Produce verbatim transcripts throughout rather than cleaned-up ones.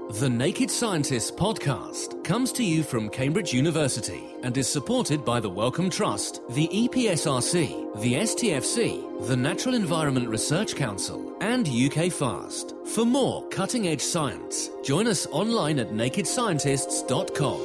The Naked Scientists podcast comes to you from Cambridge University and is supported by the Wellcome Trust, the E P S R C, the S T F C, the Natural Environment Research Council, and U K FAST. For more cutting-edge science, join us online at naked scientists dot com.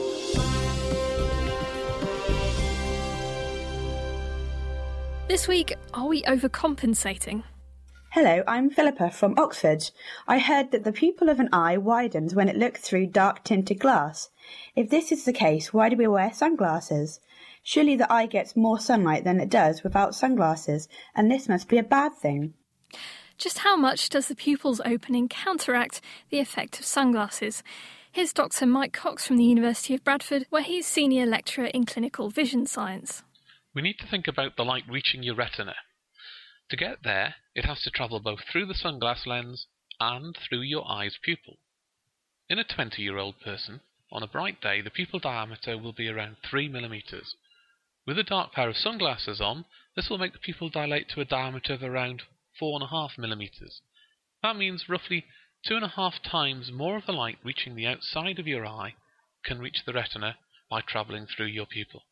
This week, are we overcompensating? Hello, I'm Philippa from Oxford. I heard that the pupil of an eye widens when it looks through dark-tinted glass. If this is the case, why do we wear sunglasses? Surely the eye gets more sunlight than it does without sunglasses, and this must be a bad thing. Just how much does the pupil's opening counteract the effect of sunglasses? Here's Doctor Mike Cox from the University of Bradford, where he's Senior Lecturer in Clinical Vision Science. We need to think about the light reaching your retina. To get there, it has to travel both through the sunglass lens and through your eye's pupil. In a twenty-year-old person, on a bright day, the pupil diameter will be around three millimeters. With a dark pair of sunglasses on, this will make the pupil dilate to a diameter of around four and a half millimeters. That means roughly two and a half times more of the light reaching the outside of your eye can reach the retina by travelling through your pupil.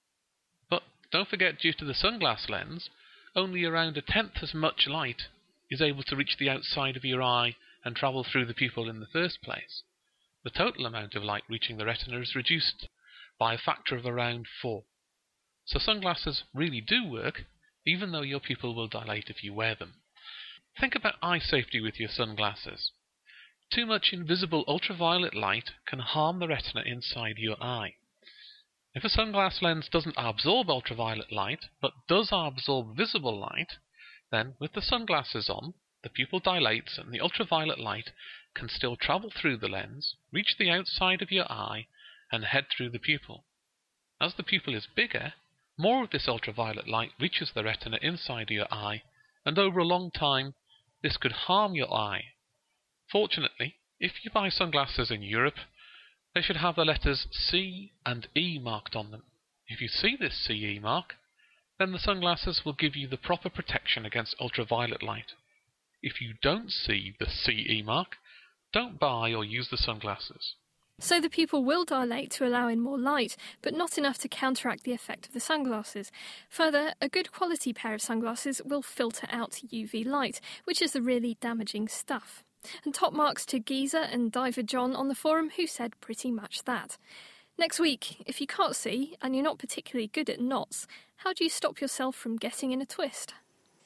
But don't forget, due to the sunglass lens, only around a tenth as much light is able to reach the outside of your eye and travel through the pupil in the first place. The total amount of light reaching the retina is reduced by a factor of around four. So sunglasses really do work, even though your pupil will dilate if you wear them. Think about eye safety with your sunglasses. Too much invisible ultraviolet light can harm the retina inside your eye. If a sunglass lens doesn't absorb ultraviolet light, but does absorb visible light, then with the sunglasses on, the pupil dilates and the ultraviolet light can still travel through the lens, reach the outside of your eye, and head through the pupil. As the pupil is bigger, more of this ultraviolet light reaches the retina inside your eye, and over a long time, this could harm your eye. Fortunately, if you buy sunglasses in Europe, they should have the letters C and E marked on them. If you see this C E mark, then the sunglasses will give you the proper protection against ultraviolet light. If you don't see the C E mark, don't buy or use the sunglasses. So the pupil will dilate to allow in more light, but not enough to counteract the effect of the sunglasses. Further, a good quality pair of sunglasses will filter out U V light, which is the really damaging stuff. And top marks to Geezer and Diver John on the forum, who said pretty much that. Next week, if you can't see and you're not particularly good at knots, how do you stop yourself from getting in a twist?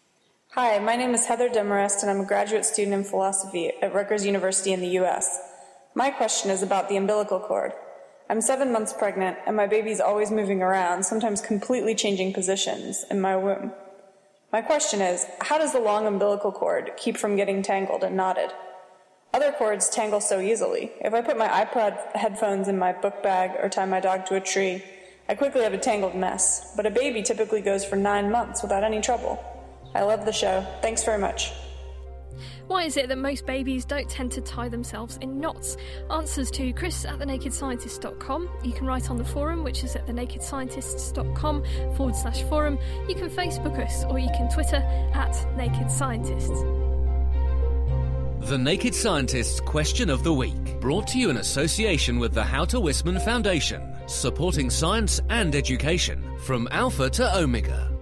Hi, my name is Heather Demarest and I'm a graduate student in philosophy at Rutgers University in the U S. My question is about the umbilical cord. I'm seven months pregnant and my baby's always moving around, sometimes completely changing positions in my womb. My question is, how does the long umbilical cord keep from getting tangled and knotted? Other cords tangle so easily. If I put my iPod headphones in my book bag or tie my dog to a tree, I quickly have a tangled mess. But a baby typically goes for nine months without any trouble. I love the show. Thanks very much. Why is it that most babies don't tend to tie themselves in knots? Answers to Chris at the naked scientist dot com. You can write on the forum, which is at the naked scientists dot com forward slash forum. You can Facebook us, or you can Twitter at Naked Scientists. The Naked Scientists Question of the Week, brought to you in association with the Houter Wisman Foundation, supporting science and education from Alpha to Omega.